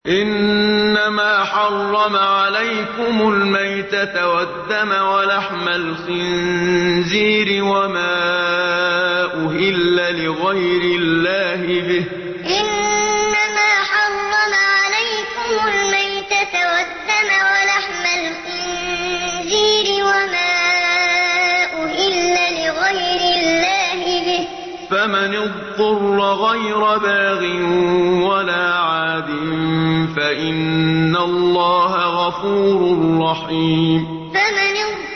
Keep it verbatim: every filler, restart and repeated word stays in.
إنما حرم عليكم الميتة والدم ولحم الخنزير وما أهل لغير الله به إنما حرم عليكم الميتة والدم ولحم الخنزير وما أهل لغير الله به فمن اضطر غير باغ ولا عاد فإن الله غفور رحيم فمن